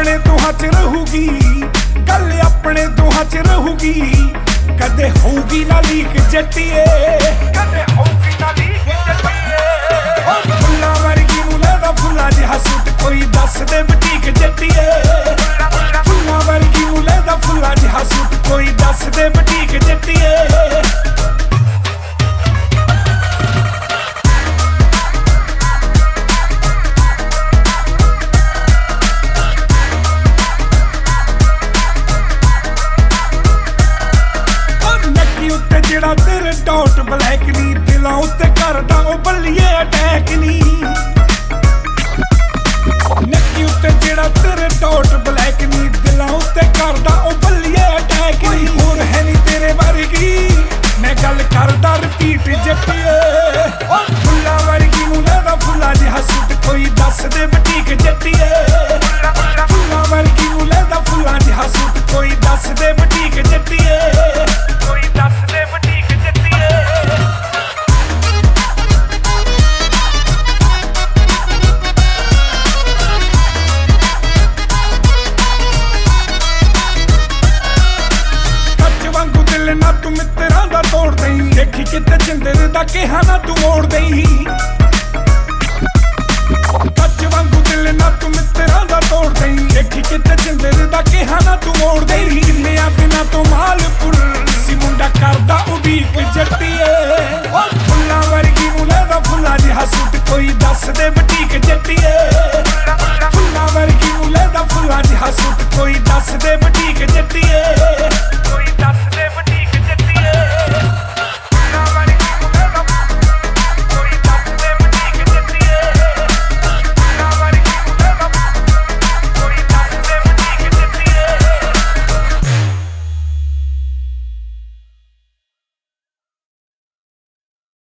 अपने दोहां च रहूगी, गल अपने दोहां च रहूगी। कदे होगी ना लीक जट्टिए, कदे होगी ना लीक जट्टिए। फुल्लां वर्गी नूं लेदा फुल्ला जिहा सूट, कोई दस दे बुटीक जट्टिए। फुल्लां वर्गी नूं लेदा फुल्ला जिहा सूट, कोई दस दे बुटीक जट्टिए। ਜਿਹੜਾ ਤੇਰੇ ਡਾਟ ਬਲੈਕ ਨੀ, ਦਿਲਾਂ ਉੱਤੇ ਕਰਦਾ ਉਹ ਬੱਲੀਏ ਅਟੈਕ ਨੀ। ਨੱਕੀ ਉੱਤੇ ਜਿਹੜਾ ਤੇਰੇ ਡਾਟ ਬਲੈਕ ਨੀ, ਦਿਲਾਂ ਉੱਤੇ ਕਰਦਾ ਉਹ ਬੱਲੀਏ ਅਟੈਕ ਨੀ। ਹੋਰ ਹੈ ਨੀ ਤੇਰੇ ਵਰਗੀ, ਮੈਂ ਗੱਲ ਕਰਦਾ ਰਿਪੀਟ ਜੱਟੀਏ। ਫੁੱਲਾਂ ਵਰਗੀ ਨੂੰ ਲੈਦਾ ਫੁੱਲਾ ਜਿਹਾ ਸੂਟ, ਕੋਈ ਦੱਸ ਦੇ ਬੁਟੀਕ ਜੱਟੀਏ। ਫੁੱਲਾਂ ਵਰਗੀ ਨੂੰ ਲੈਦਾ ਫੁੱਲਾ ਜਿਹਾ ਸੂਟ, ਕੋਈ ਦੱਸ ਦੇ ਬੁਟੀਕ ਜੱਟੀਏ। ਕੋਈ ਦੱਸ ਦੇ ਬੁਟੀਕ ਜੱਟੀਏ। ਕੱਚ ਵਾਂਗੂ ਦਿਲ ਨਾ ਤੂੰ ਮਿੱਤਰਾਂ ਦਾ ਤੋੜ ਦਈ, ਦੇਖੀ ਕਿਤੇ ਜਿੰਦਰ ਦਾ ਕਿਹਾ ਨਾ ਤੂੰ ਮੋੜ ਦਈ। ਕੱਚ ਵਾਂਗੂ ਦਿਲ ਨਾ ਤੂੰ ਮਿੱਤਰਾਂ ਦਾ ਤੋੜ ਦਈ, ਦੇਖੀ ਕਿਤੇ ਜਿੰਦਰ ਦਾ ਕਿਹਾ ਨਾ ਤੂੰ ਮੋੜ ਦਈ। ਕਿੰਨਿਆਂ ਬਿਨਾਂ ਤੋਂ